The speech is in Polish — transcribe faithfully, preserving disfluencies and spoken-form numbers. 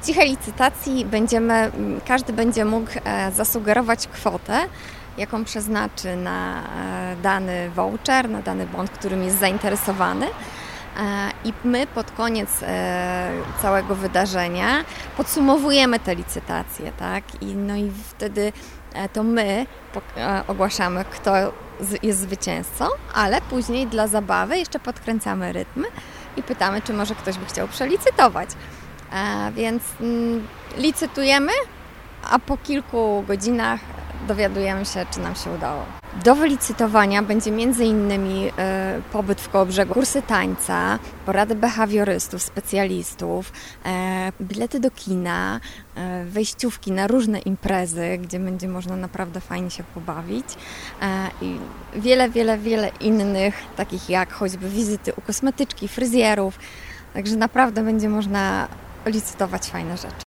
W cichej licytacji będziemy, każdy będzie mógł zasugerować kwotę, jaką przeznaczy na dany voucher, na dany bond, którym jest zainteresowany. I my pod koniec całego wydarzenia podsumowujemy te licytacje, tak? I, no i wtedy to my ogłaszamy, kto jest zwycięzcą, ale później dla zabawy jeszcze podkręcamy rytm i pytamy, czy może ktoś by chciał przelicytować. Więc licytujemy, a po kilku godzinach dowiadujemy się, czy nam się udało. Do wylicytowania będzie między innymi y, pobyt w Kołobrzegu, kursy tańca, porady behawiorystów, specjalistów, y, bilety do kina, y, wejściówki na różne imprezy, gdzie będzie można naprawdę fajnie się pobawić y, i wiele, wiele, wiele innych, takich jak choćby wizyty u kosmetyczki, fryzjerów, także naprawdę będzie można licytować fajne rzeczy.